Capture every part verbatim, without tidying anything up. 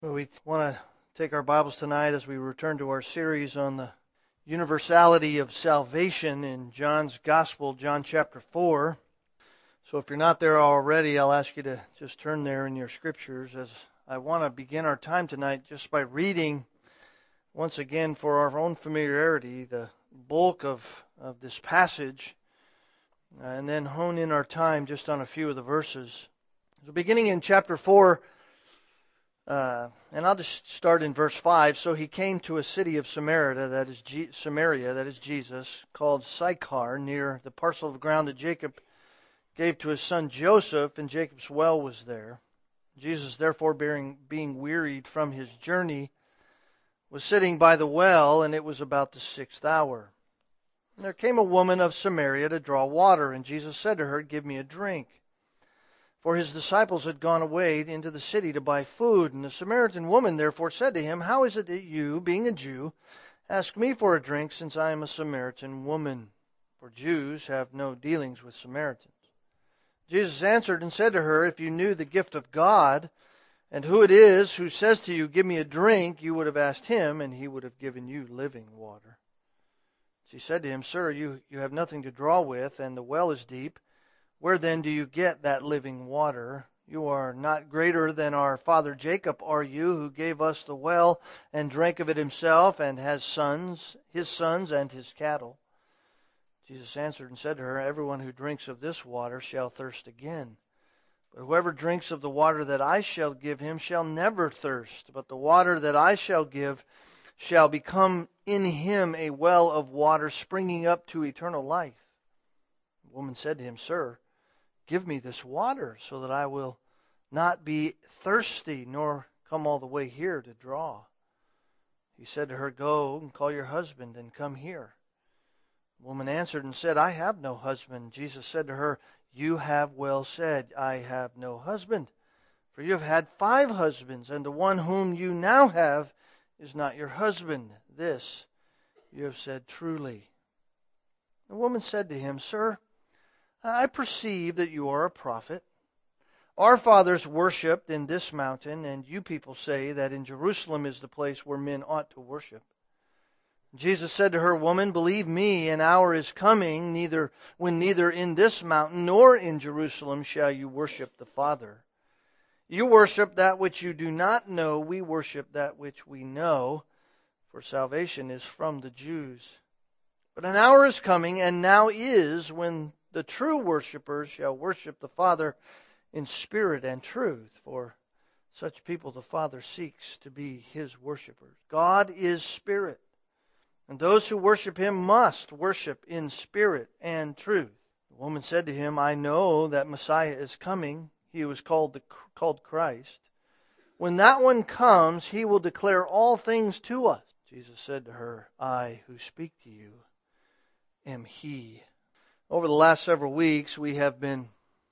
Well, we want to take our Bibles tonight as we return to our series on the universality of salvation in John's Gospel, John chapter four. So if you're not there already, I'll ask you to just turn there in your scriptures, as I want to begin our time tonight just by reading once again, for our own familiarity, the bulk of, of this passage, and then hone in our time just on a few of the verses. So beginning in chapter four, Uh, and I'll just start in verse five. So he came to a city of Samaria, that is G- Samaria, that is Jesus, called Sychar, near the parcel of ground that Jacob gave to his son Joseph, and Jacob's well was there. Jesus, therefore, being, being wearied from his journey, was sitting by the well, and it was about the sixth hour. And there came a woman of Samaria to draw water, and Jesus said to her, "Give me a drink." For his disciples had gone away into the city to buy food. And the Samaritan woman therefore said to him, "How is it that you, being a Jew, ask me for a drink, since I am a Samaritan woman?" For Jews have no dealings with Samaritans. Jesus answered and said to her, "If you knew the gift of God, and who it is who says to you, 'Give me a drink,' you would have asked him, and he would have given you living water." She said to him, "Sir, you, you have nothing to draw with, and the well is deep. Where then do you get that living water? You are not greater than our father Jacob, are you, who gave us the well and drank of it himself, and has sons, his sons and his cattle?" Jesus answered and said to her, "Everyone who drinks of this water shall thirst again. But whoever drinks of the water that I shall give him shall never thirst. But the water that I shall give shall become in him a well of water springing up to eternal life." The woman said to him, "Sir, give me this water, so that I will not be thirsty, nor come all the way here to draw." He said to her, "Go and call your husband and come here." The woman answered and said, "I have no husband." Jesus said to her, "You have well said, 'I have no husband.' For you have had five husbands, and the one whom you now have is not your husband. This you have said truly." The woman said to him, "Sir, I perceive that you are a prophet. Our fathers worshipped in this mountain, and you people say that in Jerusalem is the place where men ought to worship." Jesus said to her, "Woman, believe me, an hour is coming, neither when neither in this mountain nor in Jerusalem shall you worship the Father. You worship that which you do not know. We worship that which we know, for salvation is from the Jews. But an hour is coming, and now is, when the true worshipers shall worship the Father in spirit and truth, for such people the Father seeks to be His worshipers. God is spirit, and those who worship Him must worship in spirit and truth." The woman said to him, "I know that Messiah is coming, He who is called, the, called Christ. When that one comes, He will declare all things to us." Jesus said to her, "I who speak to you am He." Over the last several weeks, we have been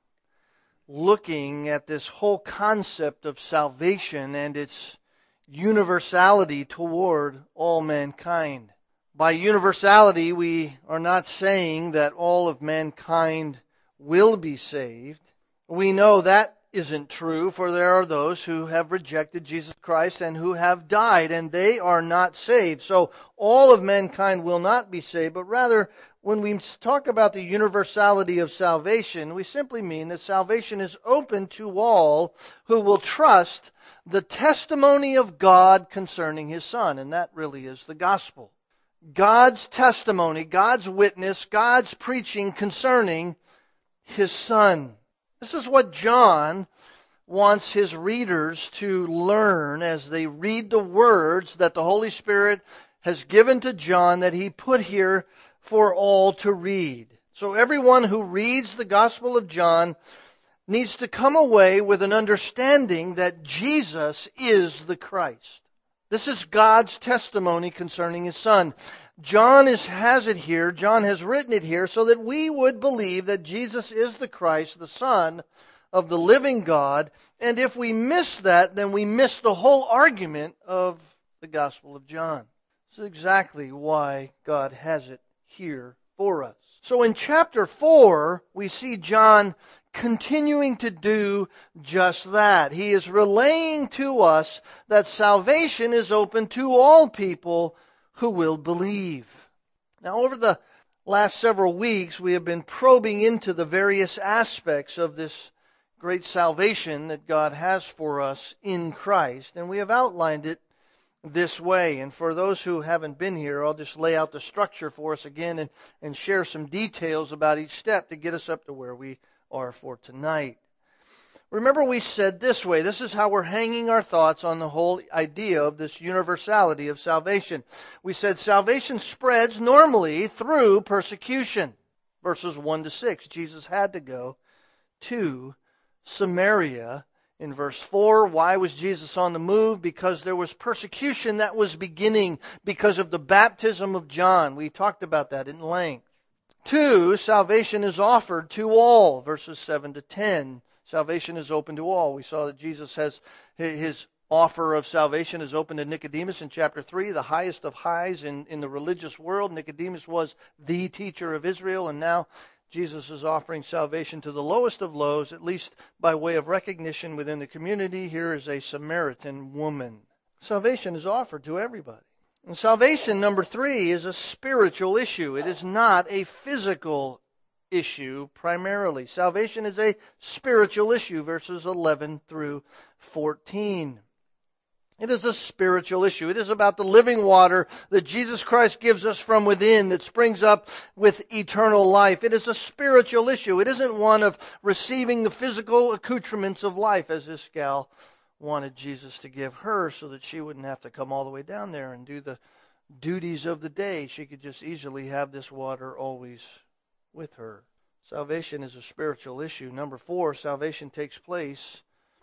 looking at this whole concept of salvation and its universality toward all mankind. By universality, we are not saying that all of mankind will be saved. We know that isn't true, for there are those who have rejected Jesus Christ and who have died, and they are not saved. So all of mankind will not be saved, but rather, when we talk about the universality of salvation, we simply mean that salvation is open to all who will trust the testimony of God concerning His Son. And that really is the gospel. God's testimony, God's witness, God's preaching concerning His Son. This is what John wants his readers to learn as they read the words that the Holy Spirit has given to John, that he put here for all to read. So everyone who reads the Gospel of John needs to come away with an understanding that Jesus is the Christ. This is God's testimony concerning His Son. John is, has it here, John has written it here so that we would believe that Jesus is the Christ, the Son of the living God. And if we miss that, then we miss the whole argument of the Gospel of John. This is exactly why God has it here for us. So in chapter four, we see John continuing to do just that. He is relaying to us that salvation is open to all people who will believe. Now, over the last several weeks, we have been probing into the various aspects of this great salvation that God has for us in Christ, and we have outlined it this way. And for those who haven't been here, I'll just lay out the structure for us again and, and share some details about each step to get us up to where we are for tonight. Remember, we said this way, this is how we're hanging our thoughts on the whole idea of this universality of salvation. We said salvation spreads normally through persecution. Verses one to six, Jesus had to go to Samaria. In verse four, why was Jesus on the move? Because there was persecution that was beginning because of the baptism of John. We talked about that in length. Two, salvation is offered to all. Verses seven to ten. Salvation is open to all. We saw that Jesus has his offer of salvation is open to Nicodemus in chapter three, the highest of highs in, in the religious world. Nicodemus was the teacher of Israel, and now Jesus is offering salvation to the lowest of lows, at least by way of recognition within the community. Here is a Samaritan woman. Salvation is offered to everybody. And salvation, number three, is a spiritual issue. It is not a physical issue primarily. Salvation is a spiritual issue, verses eleven through fourteen. It is a spiritual issue. It is about the living water that Jesus Christ gives us from within that springs up with eternal life. It is a spiritual issue. It isn't one of receiving the physical accoutrements of life, as this gal wanted Jesus to give her so that she wouldn't have to come all the way down there and do the duties of the day. She could just easily have this water always with her. Salvation is a spiritual issue. Number four, salvation takes place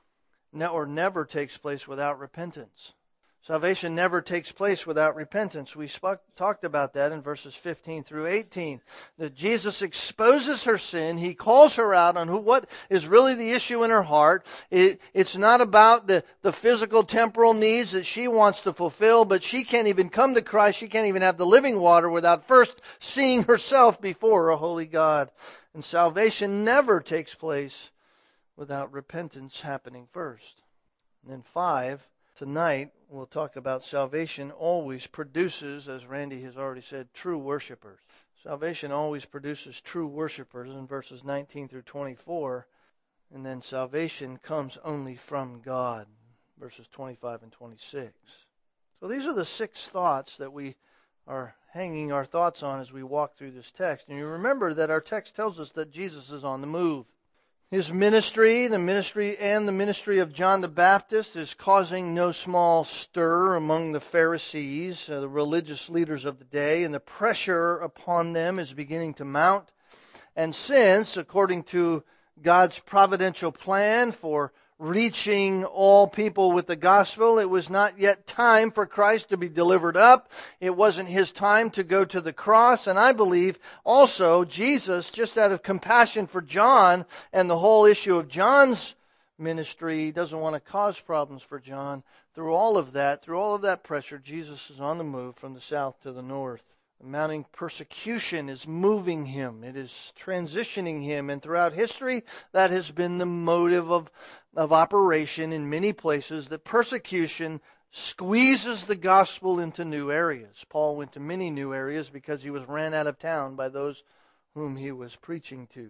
or never takes place without repentance. Salvation never takes place without repentance. We spoke, talked about that in verses fifteen through eighteen. That Jesus exposes her sin. He calls her out on who, what is really the issue in her heart. It, it's not about the, the physical, temporal needs that she wants to fulfill, but she can't even come to Christ. She can't even have the living water without first seeing herself before a holy God. And salvation never takes place without repentance happening first. And then five, tonight we'll talk about salvation always produces, as Randy has already said, true worshipers. Salvation always produces true worshipers in verses nineteen through twenty-four. And then salvation comes only from God, verses twenty-five and twenty-six. So these are the six thoughts that we are hanging our thoughts on as we walk through this text. And you remember that our text tells us that Jesus is on the move. His ministry, the ministry and the ministry of John the Baptist, is causing no small stir among the Pharisees, uh, the religious leaders of the day, and the pressure upon them is beginning to mount. And since, according to God's providential plan for reaching all people with the gospel, it was not yet time for Christ to be delivered up. It wasn't His time to go to the cross. And I believe also Jesus, just out of compassion for John and the whole issue of John's ministry, doesn't want to cause problems for John. Through all of that, through all of that pressure, Jesus is on the move from the south to the north. The mounting persecution is moving Him. It is transitioning Him. And throughout history, that has been the motive of, of operation in many places, that persecution squeezes the gospel into new areas. Paul went to many new areas because he was ran out of town by those whom he was preaching to.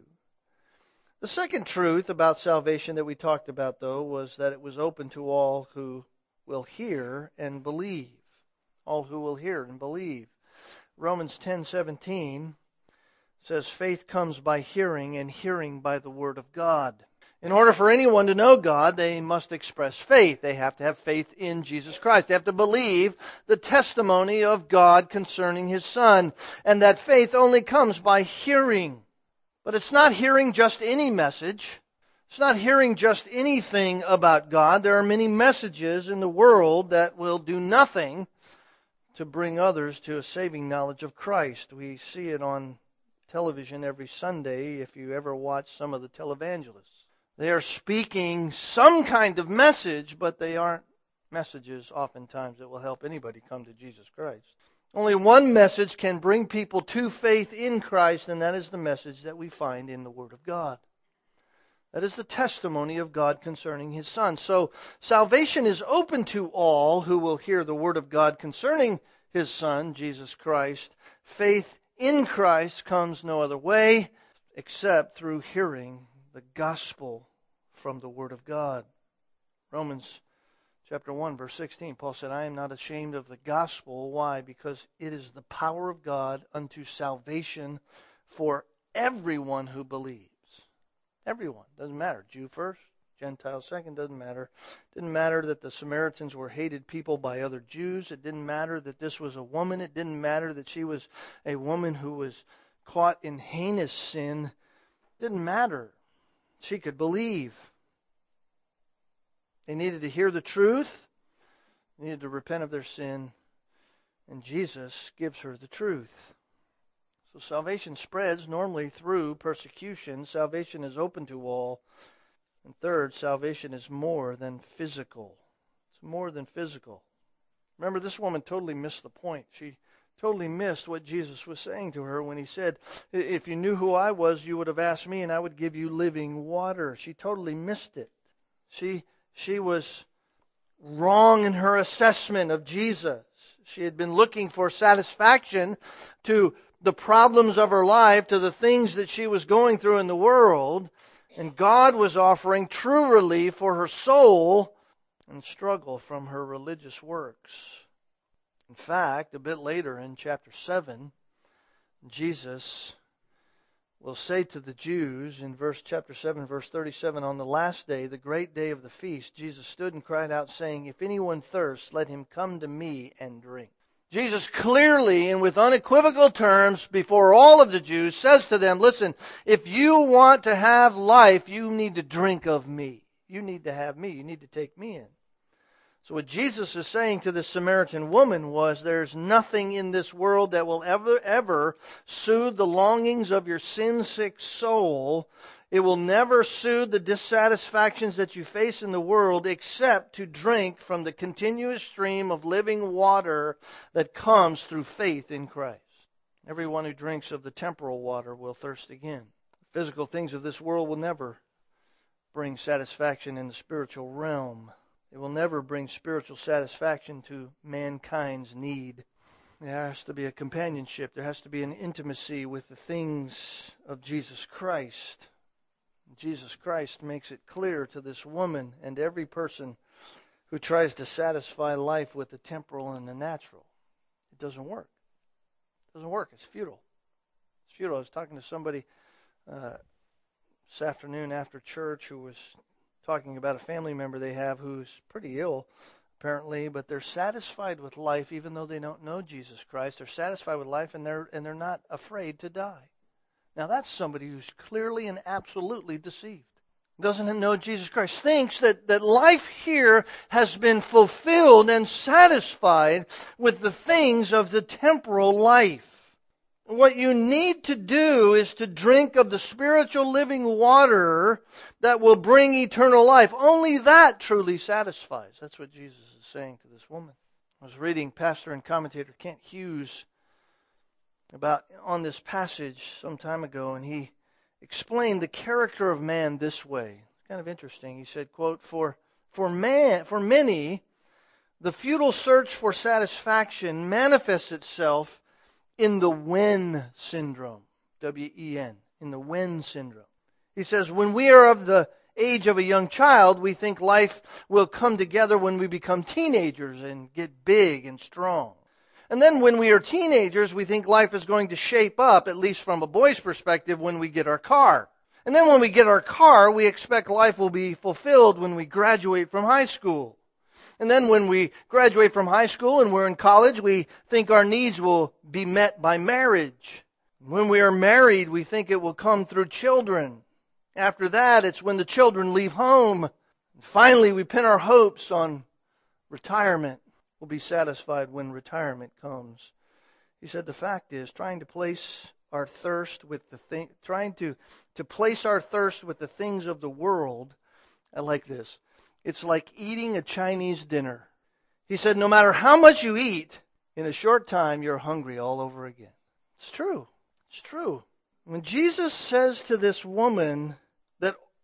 The second truth about salvation that we talked about, though, was that it was open to all who will hear and believe. All who will hear and believe. Romans ten seventeen says, faith comes by hearing, and hearing by the word of God. In order for anyone to know God, they must express faith. They have to have faith in Jesus Christ. They have to believe the testimony of God concerning His Son. And that faith only comes by hearing. But it's not hearing just any message. It's not hearing just anything about God. There are many messages in the world that will do nothing to bring others to a saving knowledge of Christ. We see it on television every Sunday if you ever watch some of the televangelists. They are speaking some kind of message, but they aren't messages oftentimes that will help anybody come to Jesus Christ. Only one message can bring people to faith in Christ, and that is the message that we find in the Word of God. That is the testimony of God concerning His Son. So salvation is open to all who will hear the word of God concerning His Son, Jesus Christ. Faith in Christ comes no other way except through hearing the gospel from the word of God. Romans chapter one, verse sixteen, Paul said, I am not ashamed of the gospel. Why? Because it is the power of God unto salvation for everyone who believes. Everyone. Doesn't matter. Jew first, Gentile second, doesn't matter. Didn't matter that the Samaritans were hated people by other Jews. It didn't matter that this was a woman. It didn't matter that she was a woman who was caught in heinous sin. It didn't matter. She could believe. They needed to hear the truth. They needed to repent of their sin. And Jesus gives her the truth. So salvation spreads normally through persecution. Salvation is open to all. And third, salvation is more than physical. It's more than physical. Remember, this woman totally missed the point. She totally missed what Jesus was saying to her when He said, if you knew who I was, you would have asked me and I would give you living water. She totally missed it. She, she was wrong in her assessment of Jesus. She had been looking for satisfaction to the problems of her life, to the things that she was going through in the world, and God was offering true relief for her soul and struggle from her religious works. In fact, a bit later in chapter seven, Jesus will say to the Jews in verse chapter seven, verse thirty-seven, on the last day, the great day of the feast, Jesus stood and cried out, saying, if anyone thirsts, let him come to me and drink. Jesus clearly and with unequivocal terms before all of the Jews says to them, listen, if you want to have life, you need to drink of me. You need to have me. You need to take me in. So what Jesus is saying to the Samaritan woman was, there's nothing in this world that will ever, ever soothe the longings of your sin-sick soul. It will never soothe the dissatisfactions that you face in the world except to drink from the continuous stream of living water that comes through faith in Christ. Everyone who drinks of the temporal water will thirst again. Physical things of this world will never bring satisfaction in the spiritual realm. It will never bring spiritual satisfaction to mankind's need. There has to be a companionship. There has to be an intimacy with the things of Jesus Christ. Jesus Christ makes it clear to this woman and every person who tries to satisfy life with the temporal and the natural. It doesn't work. It doesn't work. It's futile. It's futile. I was talking to somebody uh, this afternoon after church who was talking about a family member they have who's pretty ill, apparently, but they're satisfied with life even though they don't know Jesus Christ. They're satisfied with life and they're and they're not afraid to die. Now that's somebody who's clearly and absolutely deceived. Doesn't know Jesus Christ. Thinks that, that life here has been fulfilled and satisfied with the things of the temporal life. What you need to do is to drink of the spiritual living water that will bring eternal life. Only that truly satisfies. That's what Jesus is saying to this woman. I was reading pastor and commentator Kent Hughes about on this passage some time ago, and he explained the character of man this way. It's kind of interesting. He said, quote, for for man for many, the futile search for satisfaction manifests itself in the when syndrome. W E N. In the when syndrome. He says, when we are of the age of a young child, we think life will come together when we become teenagers and get big and strong. And then when we are teenagers, we think life is going to shape up, at least from a boy's perspective, when we get our car. And then when we get our car, we expect life will be fulfilled when we graduate from high school. And then when we graduate from high school and we're in college, we think our needs will be met by marriage. When we are married, we think it will come through children. After that, it's when the children leave home. And finally, we pin our hopes on retirement. We'll be satisfied when retirement comes. He said the fact is, trying to place our thirst with the thing, trying to, to place our thirst with the things of the world, I like this. It's like eating a Chinese dinner. He said, no matter how much you eat, in a short time, you're hungry all over again. It's true. It's true. When Jesus says to this woman that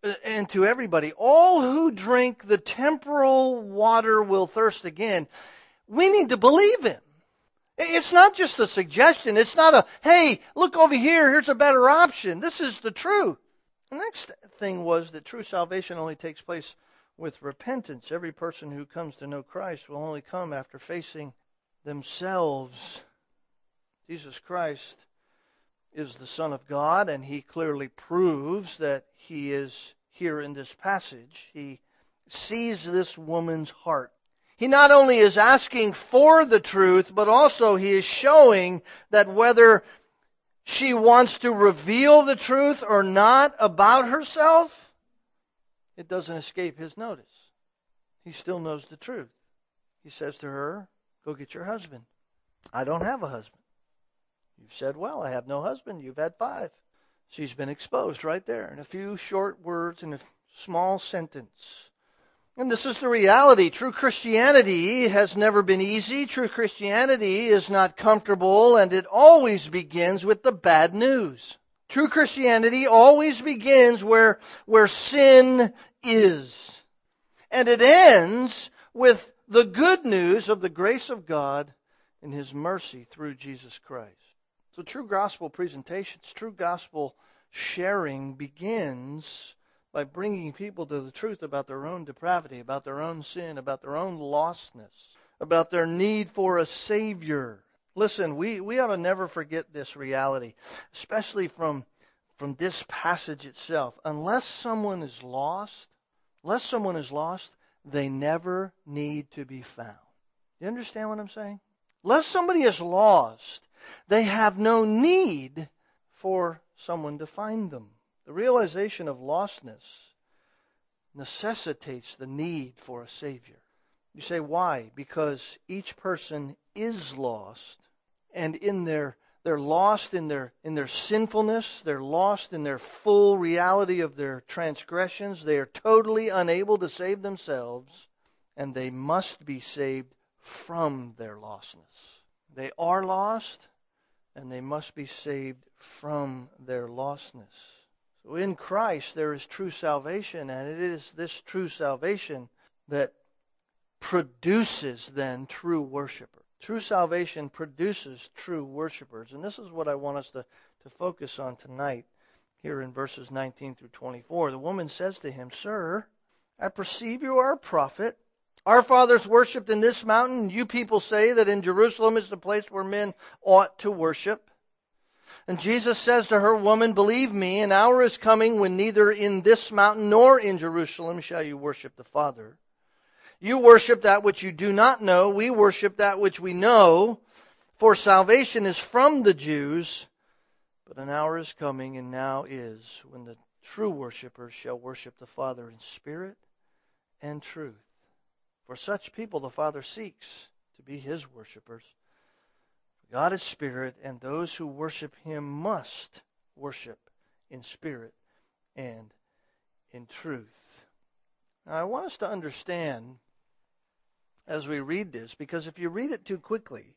and to everybody, all who drink the temporal water will thirst again. We need to believe him. It's not just a suggestion. It's not a, hey, look over here, here's a better option. This is the truth. The next thing was that true salvation only takes place with repentance. Every person who comes to know Christ will only come after facing themselves. Jesus Christ is the Son of God, and he clearly proves that he is here in this passage. He sees this woman's heart. He not only is asking for the truth, but also he is showing that whether she wants to reveal the truth or not about herself, it doesn't escape his notice. He still knows the truth. He says to her, go get your husband. I don't have a husband. You've said, well, I have no husband. You've had five. She's been exposed right there in a few short words in a small sentence. And this is the reality. True Christianity has never been easy. True Christianity is not comfortable, and it always begins with the bad news. True Christianity always begins where, where sin is. And it ends with the good news of the grace of God and his mercy through Jesus Christ. So true gospel presentations, true gospel sharing begins by bringing people to the truth about their own depravity, about their own sin, about their own lostness, about their need for a Savior. Listen, we, we ought to never forget this reality, especially from, from this passage itself. Unless someone is lost, unless someone is lost, they never need to be found. You understand what I'm saying? Unless somebody is lost, they have no need for someone to find them. The realization of lostness necessitates the need for a Savior. You say, why? Because each person is lost, and in their they're lost in their in their sinfulness, they're lost in their full reality of their transgressions, they are totally unable to save themselves, and they must be saved from their lostness. They are lost, and they must be saved from their lostness. So in Christ there is true salvation, and it is this true salvation that produces then true worshipers. True salvation produces true worshipers. And this is what I want us to, to focus on tonight here in verses nineteen through twenty-four. The woman says to him, Sir, I perceive you are a prophet. Our fathers worshipped in this mountain. You people say that in Jerusalem is the place where men ought to worship. And Jesus says to her, Woman, believe me, an hour is coming when neither in this mountain nor in Jerusalem shall you worship the Father. You worship that which you do not know. We worship that which we know. For salvation is from the Jews. But an hour is coming, and now is, when the true worshipers shall worship the Father in spirit and truth. For such people the Father seeks to be his worshipers. God is spirit, and those who worship him must worship in spirit and in truth. Now, I want us to understand as we read this, because if you read it too quickly,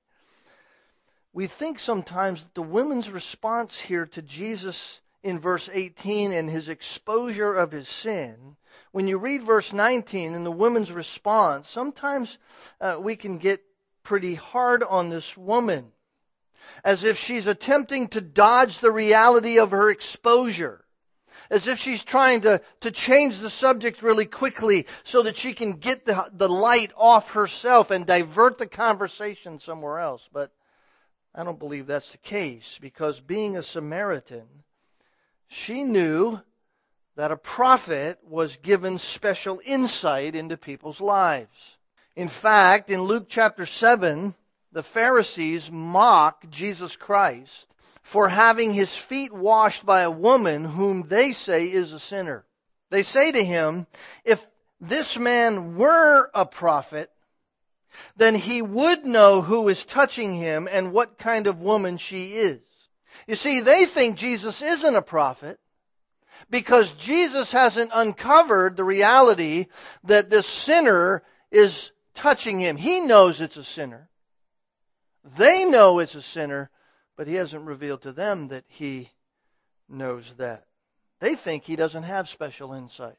we think sometimes that the woman's response here to Jesus in verse eighteen and his exposure of his sin, when you read verse nineteen and the woman's response, sometimes uh, we can get pretty hard on this woman, as if she's attempting to dodge the reality of her exposure, as if she's trying to, to change the subject really quickly so that she can get the, the light off herself and divert the conversation somewhere else. But I don't believe that's the case, because being a Samaritan, she knew that a prophet was given special insight into people's lives. In fact, in Luke chapter seven, the Pharisees mock Jesus Christ for having his feet washed by a woman whom they say is a sinner. They say to him, if this man were a prophet, then he would know who is touching him and what kind of woman she is. You see, they think Jesus isn't a prophet because Jesus hasn't uncovered the reality that this sinner is touching him. He knows it's a sinner. They know it's a sinner, but he hasn't revealed to them that he knows that. They think he doesn't have special insight.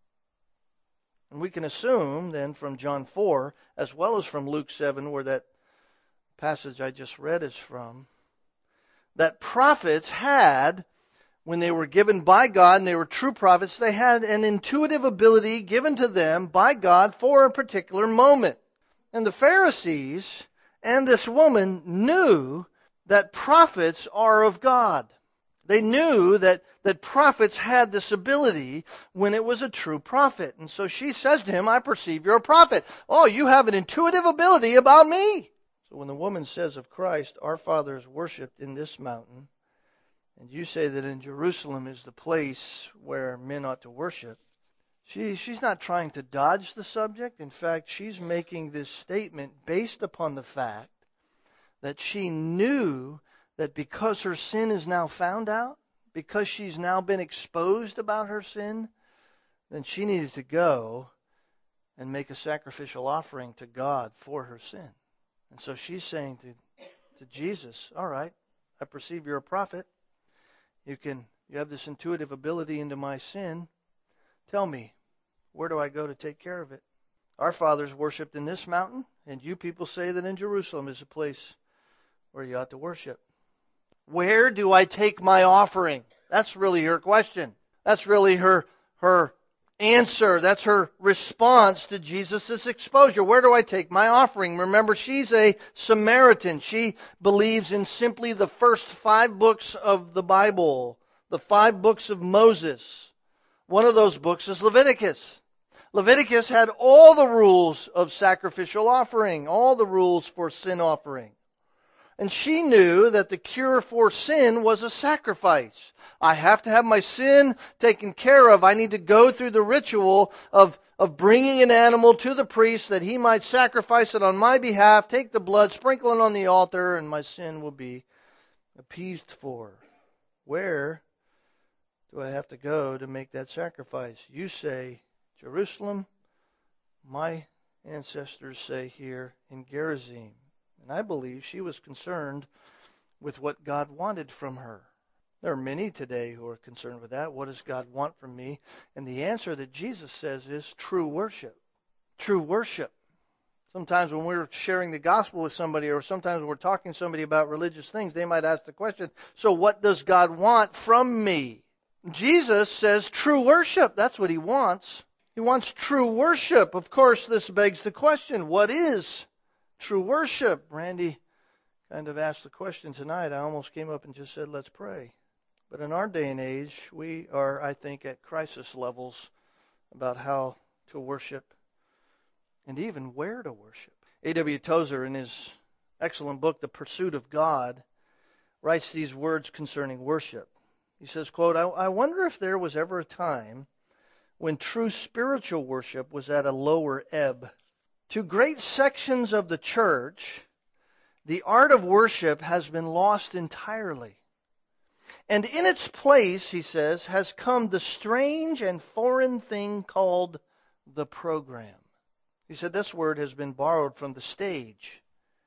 And we can assume then from John four, as well as from Luke seven, where that passage I just read is from, that prophets had, when they were given by God and they were true prophets, they had an intuitive ability given to them by God for a particular moment. And the Pharisees and this woman knew that prophets are of God. They knew that, that prophets had this ability when it was a true prophet. And so she says to him, I perceive you're a prophet. Oh, you have an intuitive ability about me. So when the woman says of Christ, our fathers worshipped in this mountain, and you say that in Jerusalem is the place where men ought to worship, she, she's not trying to dodge the subject. In fact, she's making this statement based upon the fact that she knew that because her sin is now found out, because she's now been exposed about her sin, then she needed to go and make a sacrificial offering to God for her sin. And so she's saying to, to Jesus, all right, I perceive you're a prophet. You can you have this intuitive ability into my sin. Tell me, where do I go to take care of it? Our fathers worshipped in this mountain, and you people say that in Jerusalem is a place where you ought to worship. Where do I take my offering? That's really her question. That's really her her answer. That's her response to Jesus' exposure. Where do I take my offering? Remember, she's a Samaritan. She believes in simply the first five books of the Bible, the five books of Moses. One of those books is Leviticus. Leviticus had all the rules of sacrificial offering, all the rules for sin offering. And she knew that the cure for sin was a sacrifice. I have to have my sin taken care of. I need to go through the ritual of, of bringing an animal to the priest that he might sacrifice it on my behalf, take the blood, sprinkle it on the altar, and my sin will be appeased for. Where do I have to go to make that sacrifice? You say, Jerusalem. My ancestors say here in Gerizim. And I believe she was concerned with what God wanted from her. There are many today who are concerned with that. What does God want from me? And the answer that Jesus says is true worship. True worship. Sometimes when we're sharing the gospel with somebody, or sometimes when we're talking to somebody about religious things, they might ask the question, so what does God want from me? Jesus says true worship. That's what he wants. He wants true worship. Of course, this begs the question, what is true worship? Randy kind of asked the question tonight. I almost came up and just said, let's pray. But in our day and age, we are, I think, at crisis levels about how to worship and even where to worship. A W Tozer, in his excellent book, The Pursuit of God, writes these words concerning worship. He says, quote, I, I wonder if there was ever a time when true spiritual worship was at a lower ebb. To great sections of the church, the art of worship has been lost entirely. And in its place, he says, has come the strange and foreign thing called the program. He said this word has been borrowed from the stage.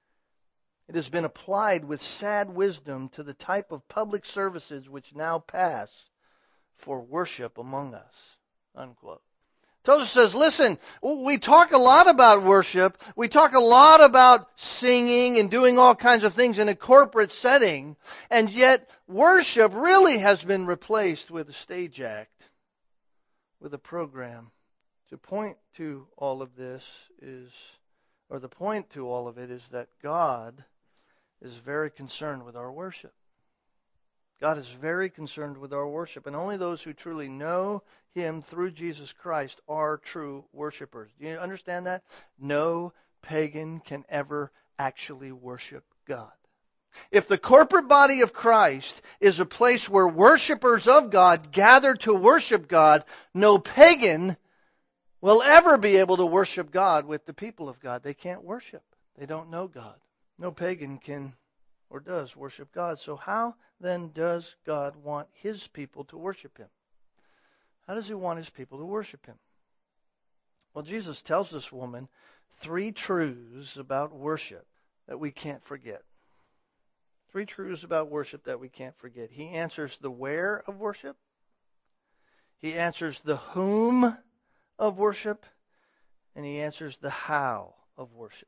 It has been applied with sad wisdom to the type of public services which now pass for worship among us. Unquote. Tozer says, listen, we talk a lot about worship. We talk a lot about singing and doing all kinds of things in a corporate setting. And yet worship really has been replaced with a stage act, with a program. To point to all of this is, or the point to all of it is that God is very concerned with our worship. God is very concerned with our worship, and only those who truly know Him through Jesus Christ are true worshipers. Do you understand that? No pagan can ever actually worship God. If the corporate body of Christ is a place where worshipers of God gather to worship God, no pagan will ever be able to worship God with the people of God. They can't worship. They don't know God. No pagan can or does worship God. So how then does God want His people to worship Him? How does He want His people to worship Him? Well, Jesus tells this woman three truths about worship that we can't forget. Three truths about worship that we can't forget. He answers the where of worship. He answers the whom of worship, and he answers the how of worship.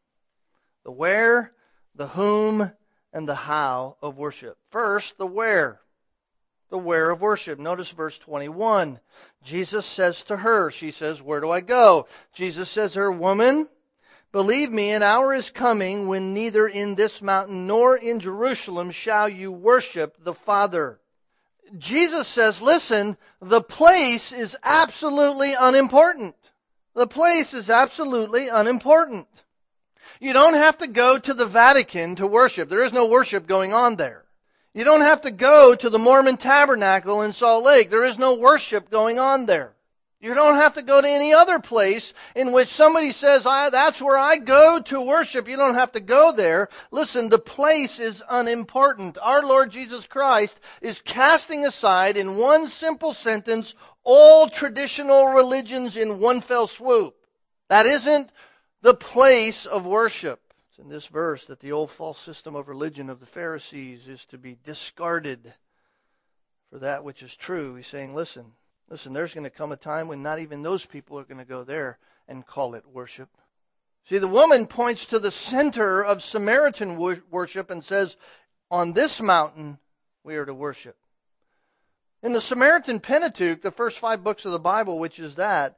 The where, the whom, and the how of worship. First, the where. The where of worship. Notice verse twenty-one. Jesus says to her, she says, where do I go? Jesus says to her, woman, believe me, an hour is coming when neither in this mountain nor in Jerusalem shall you worship the Father. Jesus says, listen, the place is absolutely unimportant. The place is absolutely unimportant. You don't have to go to the Vatican to worship. There is no worship going on there. You don't have to go to the Mormon Tabernacle in Salt Lake. There is no worship going on there. You don't have to go to any other place in which somebody says, I, that's where I go to worship. You don't have to go there. Listen, the place is unimportant. Our Lord Jesus Christ is casting aside in one simple sentence all traditional religions in one fell swoop. That isn't the place of worship. It's in this verse that the old false system of religion of the Pharisees is to be discarded for that which is true. He's saying, listen, listen, there's going to come a time when not even those people are going to go there and call it worship. See, the woman points to the center of Samaritan worship and says, on this mountain we are to worship. In the Samaritan Pentateuch, the first five books of the Bible, which is that,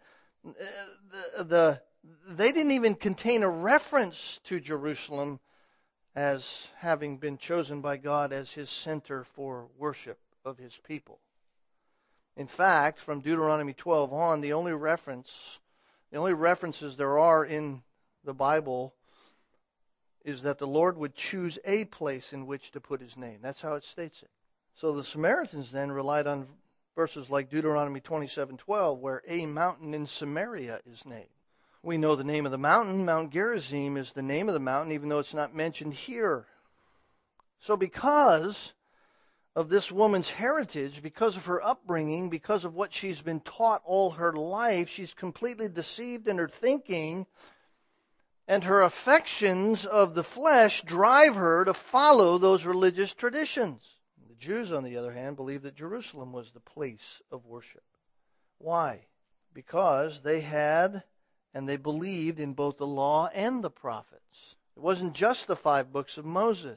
the, the they didn't even contain a reference to Jerusalem as having been chosen by God as his center for worship of his people. In fact, from Deuteronomy twelve on, the only reference, the only references there are in the Bible is that the Lord would choose a place in which to put his name. That's how it states it. So the Samaritans then relied on verses like Deuteronomy twenty-seven twelve, where a mountain in Samaria is named. We know the name of the mountain. Mount Gerizim is the name of the mountain, even though it's not mentioned here. So because of this woman's heritage, because of her upbringing, because of what she's been taught all her life, she's completely deceived in her thinking, and her affections of the flesh drive her to follow those religious traditions. The Jews, on the other hand, believed that Jerusalem was the place of worship. Why? Because they had and they believed in both the law and the prophets. It wasn't just the five books of Moses.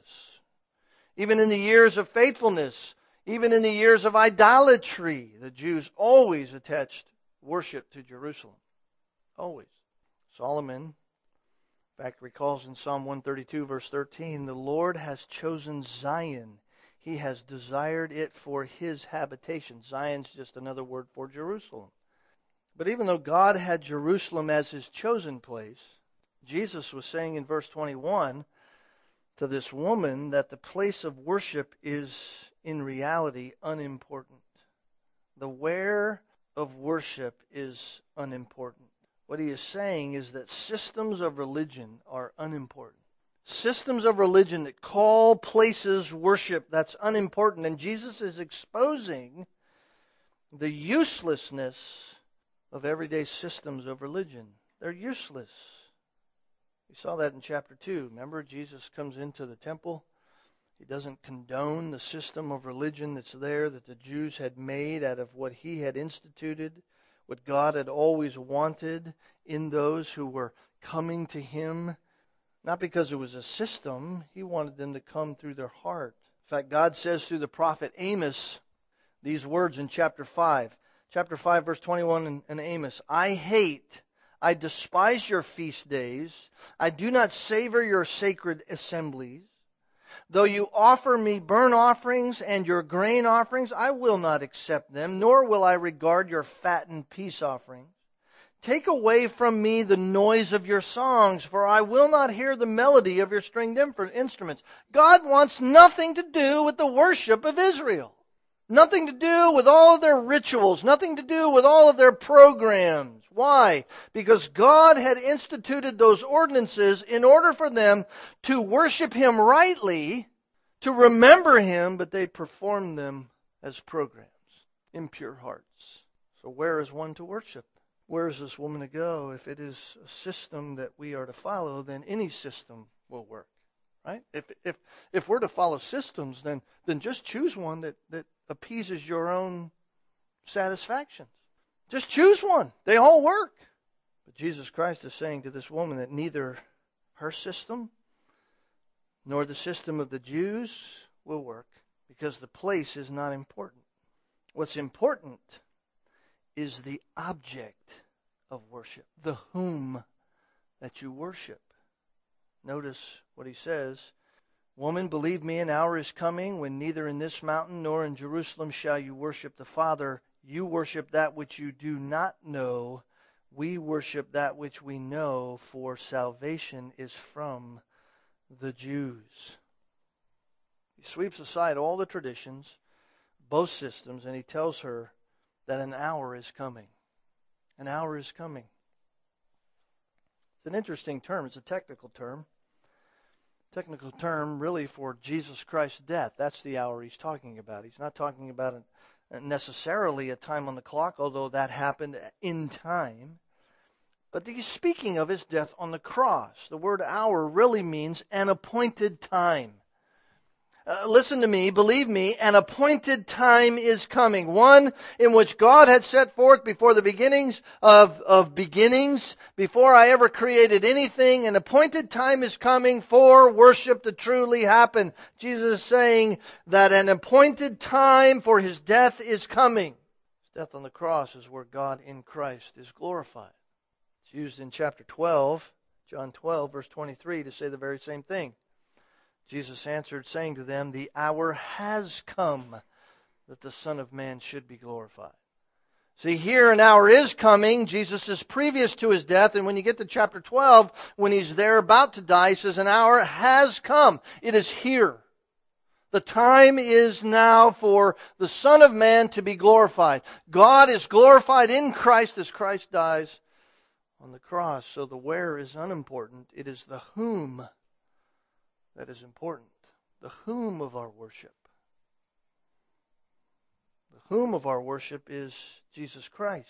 Even in the years of faithfulness, even in the years of idolatry, the Jews always attached worship to Jerusalem. Always. Solomon, in fact, recalls in Psalm one thirty-two, verse thirteen, the Lord has chosen Zion. He has desired it for his habitation. Zion's just another word for Jerusalem. But even though God had Jerusalem as his chosen place, Jesus was saying in verse twenty-one to this woman that the place of worship is in reality unimportant. The where of worship is unimportant. What he is saying is that systems of religion are unimportant. Systems of religion that call places worship, that's unimportant. And Jesus is exposing the uselessness of everyday systems of religion. They're useless. We saw that in chapter two. Remember, Jesus comes into the temple. He doesn't condone the system of religion that's there that the Jews had made out of what he had instituted, what God had always wanted in those who were coming to him. Not because it was a system. He wanted them to come through their heart. In fact, God says through the prophet Amos these words in chapter five. Chapter five, verse twenty-one in, in Amos. I hate, I despise your feast days. I do not savor your sacred assemblies. Though you offer me burnt offerings and your grain offerings, I will not accept them, nor will I regard your fattened peace offerings. Take away from me the noise of your songs, for I will not hear the melody of your stringed instruments. God wants nothing to do with the worship of Israel. Nothing to do with all of their rituals. Nothing to do with all of their programs. Why? Because God had instituted those ordinances in order for them to worship him rightly, to remember him, but they performed them as programs, impure hearts. So where is one to worship? Where is this woman to go? If it is a system that we are to follow, then any system will work. Right? If if if we're to follow systems, then then just choose one that, that appeases your own satisfactions. Just choose one. They all work. But Jesus Christ is saying to this woman that neither her system nor the system of the Jews will work, because the place is not important. What's important is the object of worship, the whom that you worship. Notice what he says. Woman, believe me, an hour is coming when neither in this mountain nor in Jerusalem shall you worship the Father. You worship that which you do not know. We worship that which we know, for salvation is from the Jews. He sweeps aside all the traditions, both systems, and he tells her that an hour is coming. An hour is coming. It's an interesting term. It's a technical term. Technical term really for Jesus Christ's death. That's the hour he's talking about. He's not talking about necessarily a time on the clock, although that happened in time. But he's speaking of his death on the cross. The word hour really means an appointed time. Uh, listen to me, believe me, an appointed time is coming. One in which God had set forth before the beginnings of, of beginnings, before I ever created anything. An appointed time is coming for worship to truly happen. Jesus is saying that an appointed time for his death is coming. His death on the cross is where God in Christ is glorified. It's used in chapter twelve, John twelve, verse twenty-three, to say the very same thing. Jesus answered, saying to them, the hour has come that the Son of Man should be glorified. See, here an hour is coming. Jesus is previous to his death, and when you get to chapter twelve, when he's there about to die, he says, an hour has come. It is here. The time is now for the Son of Man to be glorified. God is glorified in Christ as Christ dies on the cross. So the where is unimportant. It is the whom that is important. The whom of our worship. The whom of our worship is Jesus Christ.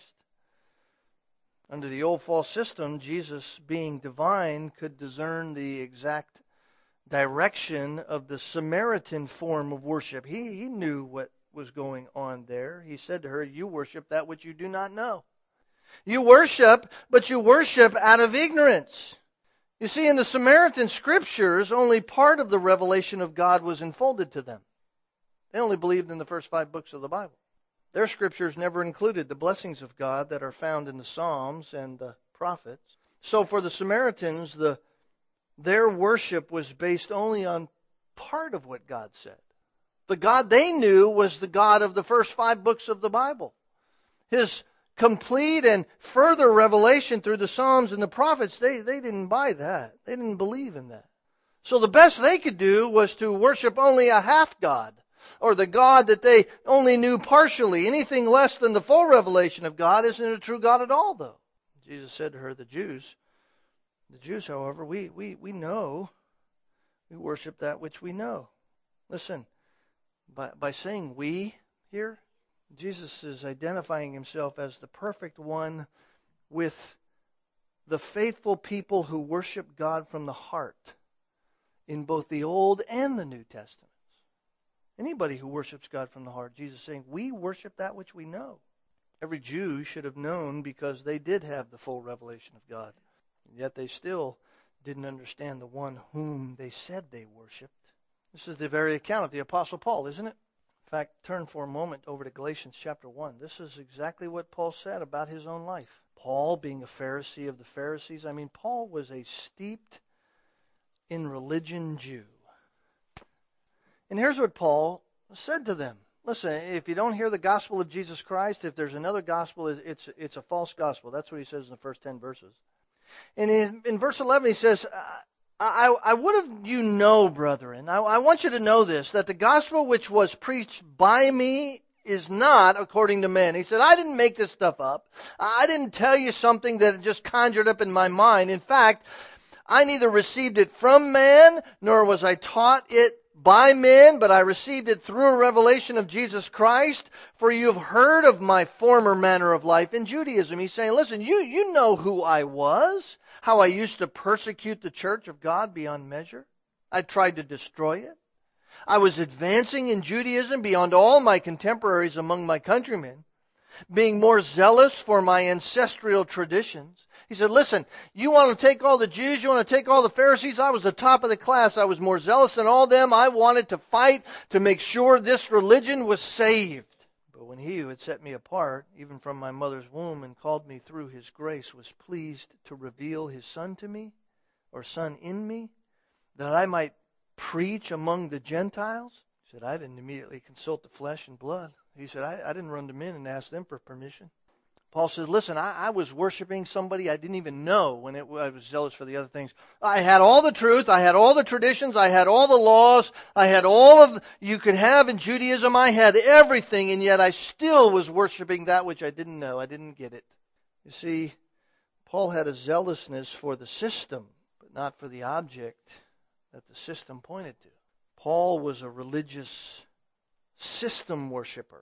Under the old false system, Jesus, being divine, could discern the exact direction of the Samaritan form of worship. He, he knew what was going on there. He said to her, you worship that which you do not know. You worship, but you worship out of ignorance. You see, in the Samaritan scriptures, only part of the revelation of God was unfolded to them. They only believed in the first five books of the Bible. Their scriptures never included the blessings of God that are found in the Psalms and the prophets. So for the Samaritans, the their worship was based only on part of what God said. The God they knew was the God of the first five books of the Bible. His complete and further revelation through the Psalms and the prophets, they, they didn't buy that. They didn't believe in that. So the best they could do was to worship only a half God, or the God that they only knew partially. Anything less than the full revelation of God isn't a true God at all, though. Jesus said to her, the Jews, the Jews, however, we, we, we know, we worship that which we know. Listen, by, by saying we here, Jesus is identifying himself as the perfect one with the faithful people who worship God from the heart in both the Old and the New Testaments. Anybody who worships God from the heart, Jesus is saying, we worship that which we know. Every Jew should have known because they did have the full revelation of God. And yet they still didn't understand the one whom they said they worshipped. This is the very account of the Apostle Paul, isn't it? In fact, turn for a moment over to Galatians chapter one. This is exactly what Paul said about his own life. Paul, being a Pharisee of the Pharisees, I mean, Paul was a steeped in religion Jew. And here's what Paul said to them. Listen, if you don't hear the gospel of Jesus Christ, if there's another gospel, it's, it's a false gospel. That's what he says in the first ten verses. And in, in verse eleven, he says, I, I would have you know, brethren, I, I want you to know this, that the gospel which was preached by me is not according to men. He said, I didn't make this stuff up. I didn't tell you something that just conjured up in my mind. In fact, I neither received it from man, nor was I taught it by men, but I received it through a revelation of Jesus Christ. For you have heard of my former manner of life in Judaism. He's saying, listen, you, you know who I was, how I used to persecute the church of God beyond measure. I tried to destroy it. I was advancing in Judaism beyond all my contemporaries among my countrymen. being more zealous for my ancestral traditions. He said, listen, you want to take all the Jews, you want to take all the Pharisees? I was the top of the class. I was more zealous than all them. I wanted to fight to make sure this religion was saved. But when he who had set me apart, even from my mother's womb, and called me through his grace, was pleased to reveal his Son to me, or Son in me, that I might preach among the Gentiles, he said, I didn't immediately consult the flesh and blood. He said, I, I didn't run to men and ask them for permission. Paul says, listen, I, I was worshiping somebody I didn't even know when it, I was zealous for the other things. I had all the truth. I had all the traditions. I had all the laws. I had all of you could have in Judaism. I had everything, and yet I still was worshiping that which I didn't know. I didn't get it. You see, Paul had a zealousness for the system, but not for the object that the system pointed to. Paul was a religious system worshiper.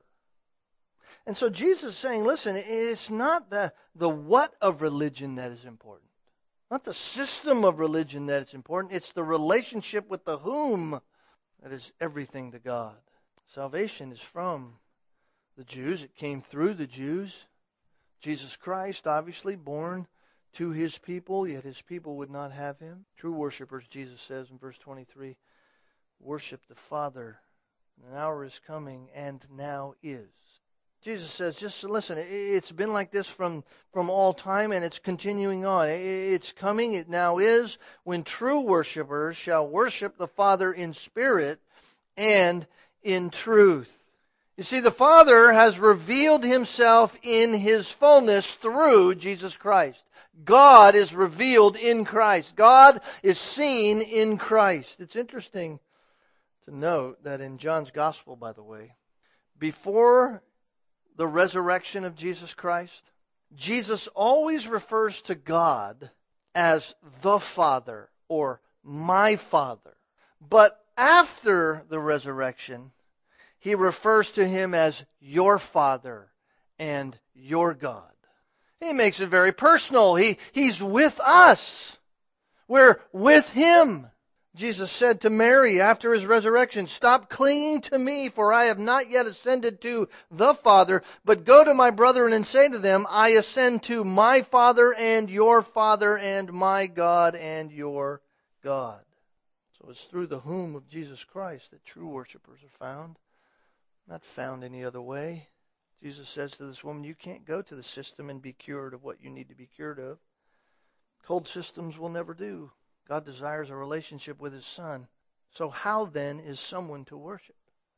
And so Jesus is saying, listen, it's not the, the what of religion that is important. Not the system of religion that is important. It's the relationship with the whom that is everything to God. Salvation is from the Jews. It came through the Jews. Jesus Christ, obviously, born to his people, yet his people would not have him. True worshipers, Jesus says in verse twenty-three, worship the Father. An hour is coming and now is. Jesus says, just listen, it's been like this from, from all time, and it's continuing on. It's coming, it now is, when true worshipers shall worship the Father in spirit and in truth. You see, the Father has revealed himself in his fullness through Jesus Christ. God is revealed in Christ. God is seen in Christ. It's interesting to note that in John's Gospel, by the way, before the resurrection of Jesus Christ, Jesus always refers to God as the Father or my Father. But after the resurrection, he refers to him as your Father and your God. He makes it very personal. He, he's with us. We're with him. Jesus said to Mary after his resurrection, stop clinging to me, for I have not yet ascended to the Father, but go to my brethren and say to them, I ascend to my Father and your Father and my God and your God. So it's through the whom of Jesus Christ that true worshipers are found, not found any other way. Jesus says to this woman, you can't go to the system and be cured of what you need to be cured of. Cold systems will never do. God desires a relationship with his Son. So how then is someone to worship?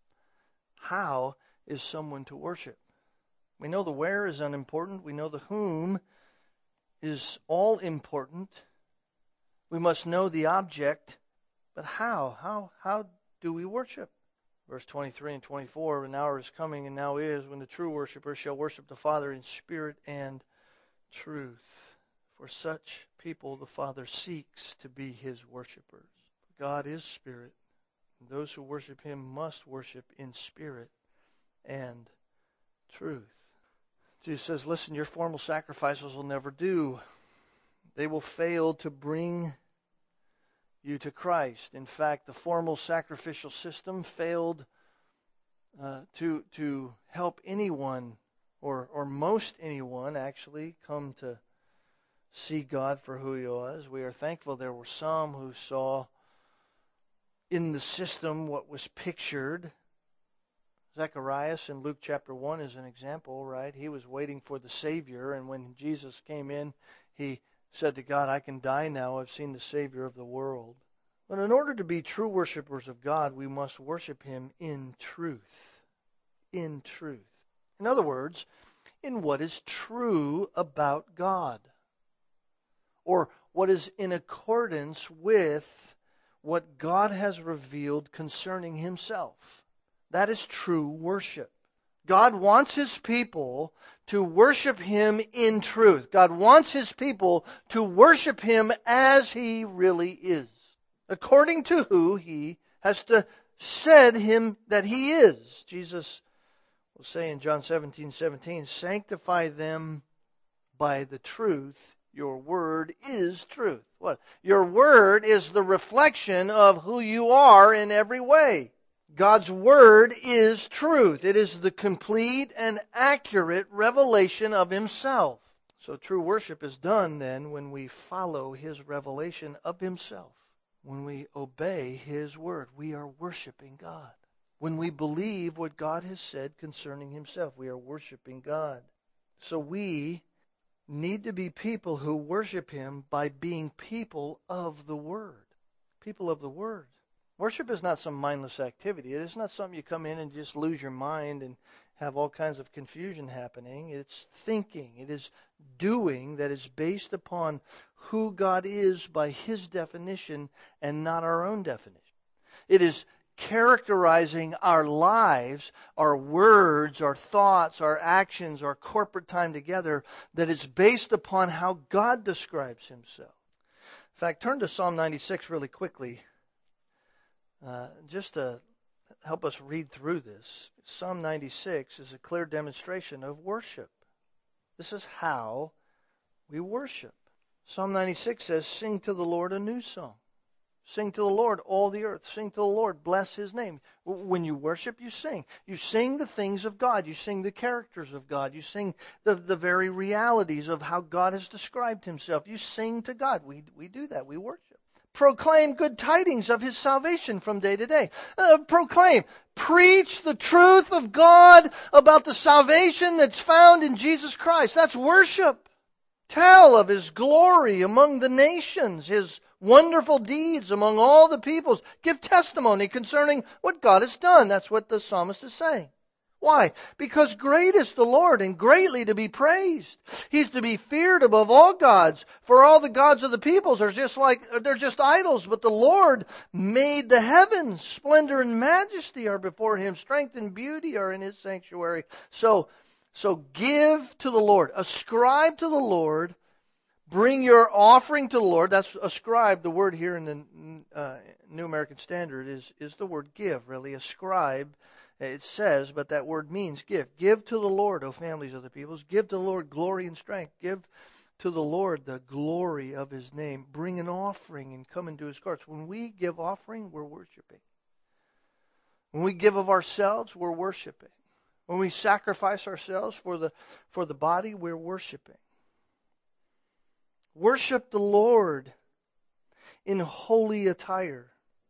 How is someone to worship? We know the where is unimportant. We know the whom is all important. We must know the object. But how? How, how do we worship? Verse twenty-three and twenty-four, an hour is coming and now is when the true worshipers shall worship the Father in spirit and truth. For such people the Father seeks to be his worshipers. God is spirit, and those who worship him must worship in spirit and truth. Jesus says, listen, your formal sacrifices will never do. They will fail to bring you to Christ. In fact, the formal sacrificial system failed uh, to, to help anyone, or, or most anyone, actually come to see God for who he was. We are thankful there were some who saw in the system what was pictured. Zacharias in Luke chapter one is an example, right? He was waiting for the Savior, and when Jesus came in, he said to God, I can die now. I've seen the Savior of the world. But in order to be true worshipers of God, we must worship him in truth. In truth. In other words, in what is true about God, or what is in accordance with what God has revealed concerning himself. That is true worship. God wants his people to worship him in truth. God wants his people to worship him as he really is, according to who he has to said him that he is. Jesus will say in John seventeen seventeen, sanctify them by the truth. Your word is truth. What? Your word is the reflection of who you are in every way. God's Word is truth. It is the complete and accurate revelation of Himself. So true worship is done then when we follow His revelation of Himself. When we obey His Word, we are worshiping God. When we believe what God has said concerning Himself, we are worshiping God. So we need to be people who worship Him by being people of the Word. People of the Word. Worship is not some mindless activity. It is not something you come in and just lose your mind and have all kinds of confusion happening. It's thinking. It is doing that is based upon who God is by His definition and not our own definition. It is characterizing our lives, our words, our thoughts, our actions, our corporate time together that is based upon how God describes Himself. In fact, turn to Psalm ninety-six really quickly. Uh, just to help us read through this. Psalm ninety-six is a clear demonstration of worship. This is how we worship. Psalm ninety-six says, "Sing to the Lord a new song. Sing to the Lord, all the earth. Sing to the Lord, bless His name." When you worship, you sing. You sing the things of God. You sing the characters of God. You sing the, the very realities of how God has described Himself. You sing to God. We, we do that. We worship. Proclaim good tidings of His salvation from day to day. Uh, proclaim. Preach the truth of God about the salvation that's found in Jesus Christ. That's worship. Tell of His glory among the nations, His wonderful deeds among all the peoples. Give testimony concerning what God has done. That's what the psalmist is saying. Why? Because great is the Lord and greatly to be praised. He's to be feared above all gods. For all the gods of the peoples are just like, they're just idols. But the Lord made the heavens. Splendor and majesty are before Him. Strength and beauty are in His sanctuary. So, so give to the Lord. Ascribe to the Lord. Bring your offering to the Lord. That's ascribe. The word here in the uh, New American Standard is, is the word give, really. Ascribe. It says, but that word means give. Give to the Lord, O families of the peoples. Give to the Lord glory and strength. Give to the Lord the glory of His name. Bring an offering and come into His courts. When we give offering, we're worshiping. When we give of ourselves, we're worshiping. When we sacrifice ourselves for the, for the body, we're worshiping. Worship the Lord in holy attire.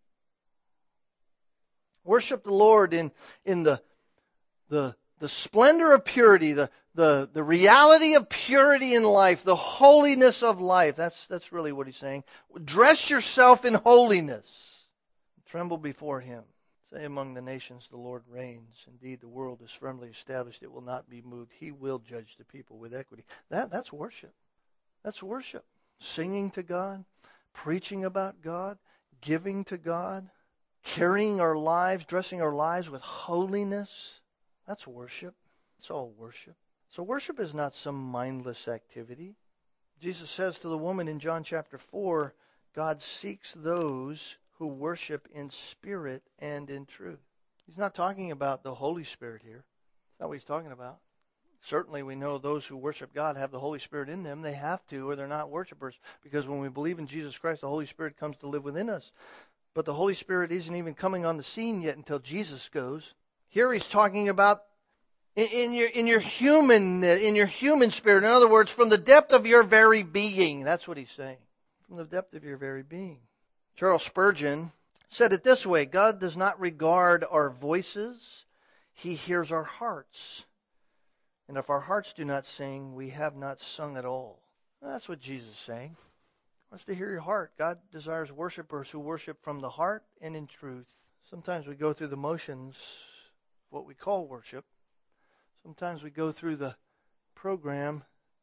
Worship the Lord in, in the, the, the splendor of purity, the, the, the reality of purity in life, the holiness of life. That's, that's really what He's saying. Dress yourself in holiness. Tremble before Him. Say among the nations the Lord reigns. Indeed, the world is firmly established. It will not be moved. He will judge the people with equity. That, that's worship. That's worship. Singing to God, preaching about God, giving to God. Carrying our lives, dressing our lives with holiness, that's worship. It's all worship. So worship is not some mindless activity. Jesus says to the woman in John chapter four, God seeks those who worship in spirit and in truth. He's not talking about the Holy Spirit here. That's not what He's talking about. Certainly we know those who worship God have the Holy Spirit in them. They have to, or they're not worshipers. Because when we believe in Jesus Christ, the Holy Spirit comes to live within us. But the Holy Spirit isn't even coming on the scene yet until Jesus goes. Here He's talking about in, in your in your human in your human spirit. In other words, from the depth of your very being. That's what He's saying. From the depth of your very being. Charles Spurgeon said it this way: God does not regard our voices; He hears our hearts. And if our hearts do not sing, we have not sung at all. That's what Jesus is saying. He wants to hear your heart. God desires worshipers who worship from the heart and in truth. Sometimes we go through the motions, what we call worship. Sometimes we go through the program,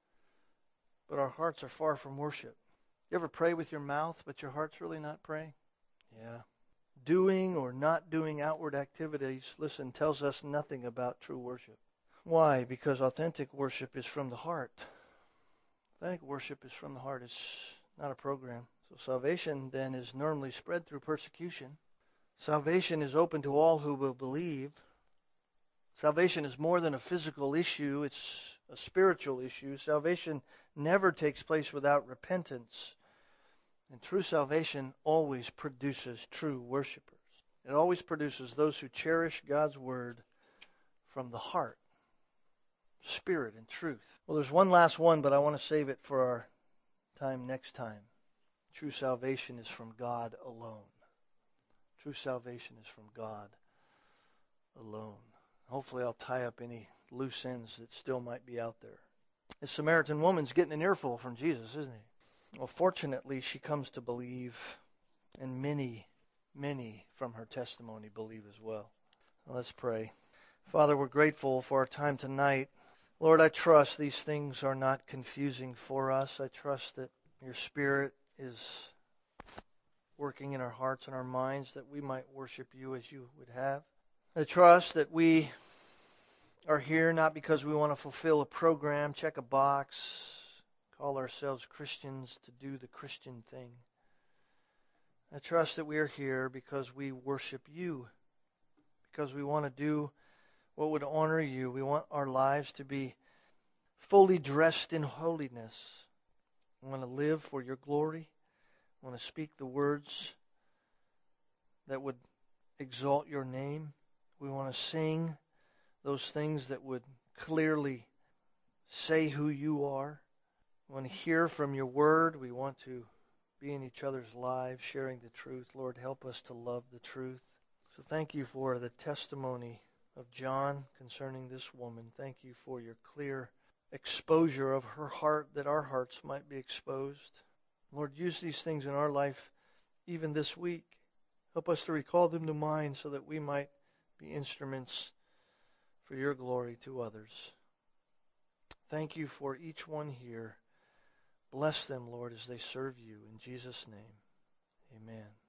but our hearts are far from worship. You ever pray with your mouth, but your heart's really not praying? Yeah. Doing or not doing outward activities, listen, tells us nothing about true worship. Why? Because authentic worship is from the heart. Authentic worship is from the heart. It's not a program. So salvation then is normally spread through persecution. Salvation is open to all who will believe. Salvation is more than a physical issue. It's a spiritual issue. Salvation never takes place without repentance. And true salvation always produces true worshipers. It always produces those who cherish God's Word from the heart, spirit, and truth. Well, there's one last one, but I want to save it for our time next time. True salvation is from God alone. True salvation is from God alone. Hopefully I'll tie up any loose ends that still might be out there. This Samaritan woman's getting an earful from Jesus, isn't he? Well, fortunately, she comes to believe, and many, many from her testimony believe as well. Let's pray. Father, we're grateful for our time tonight. Lord, I trust these things are not confusing for us. I trust that your Spirit is working in our hearts and our minds that we might worship you as you would have. I trust that we are here not because we want to fulfill a program, check a box, call ourselves Christians to do the Christian thing. I trust that we are here because we worship you, because we want to do what would honor you. We want our lives to be fully dressed in holiness. We want to live for your glory. We want to speak the words that would exalt your name. We want to sing those things that would clearly say who you are. We want to hear from your word. We want to be in each other's lives, sharing the truth. Lord, help us to love the truth. So thank you for the testimony of John concerning this woman. Thank you for your clear exposure of her heart, that our hearts might be exposed. Lord, use these things in our life even this week. Help us to recall them to mind so that we might be instruments for your glory to others. Thank you for each one here. Bless them, Lord, as they serve you. In Jesus' name, amen.